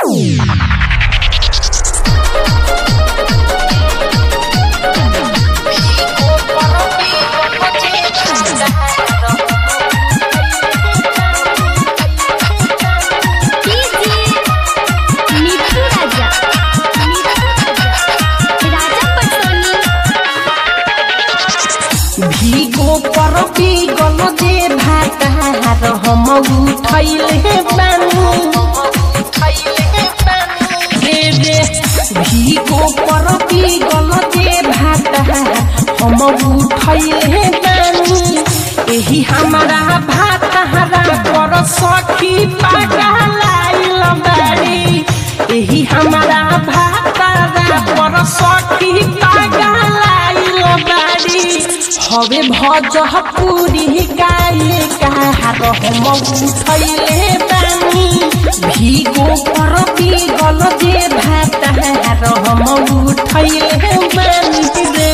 भीगो पर पिघल जे भातार हम उठैले बानी रे भीगो पर पिघल जे भातार हम उठैले बानी एही हमारा भातारा पर सखी पागलाइल बाड़ी एही हमारा भातारा पर सखी पागलाइल बाड़ी हवे भोजपुरी गाये कहार हम उठैले बानी भीगो पर पिघल जे भातार हम उठैले बानी रे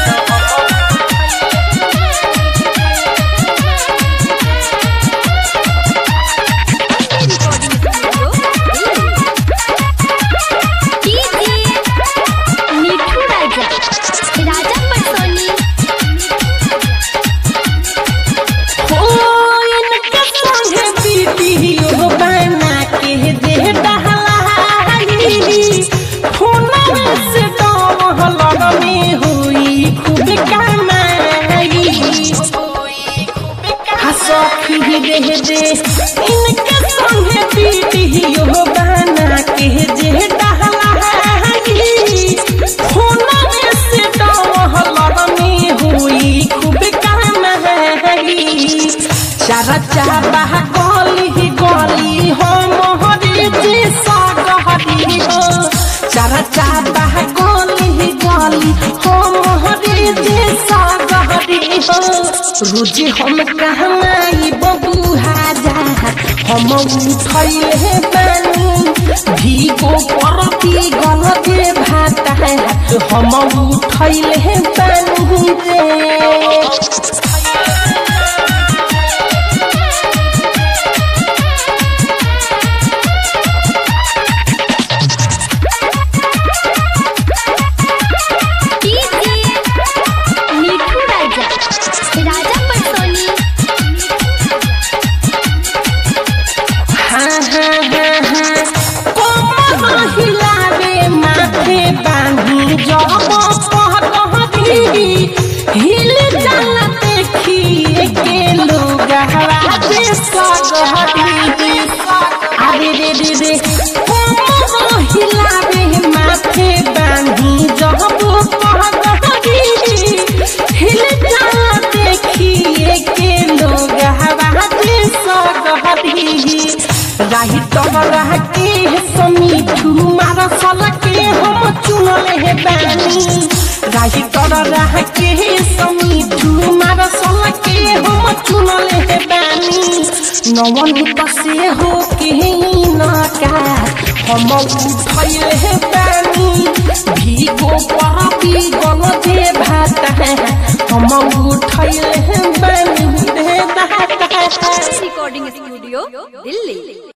इनके संगे वीडियो बना के जे डहलाई फोनवे से डहलर में हुई खूब कमाई चारा चाबा गली गली हो मोहरी जे सागहरी हो चारा चाबा गली गली हो मोहरी जे सागहरी हो रोज हम कहमाई हम उठैले बानी भीगो पर पिघल जे भातार हम उठैले बानी रे हिल जाला देखिए के लोग हवाजे सागहरी अरे रे रे रे हिलावे माथे बांधी जब पगहरी हिल जाला देखिए के लोग हवाजे सागहरी राही तबला के समीठू मारा साला के हम चुनले बानी राही तोरा के समीठू मारा साला के हम चुनले बानी नवन पसे हो के नका हम उठैले बानी भीगो पर पिघल जे भातार हम उठैले बानी रे दाता रिकॉर्डिंग स्टूडियो दिल्ली।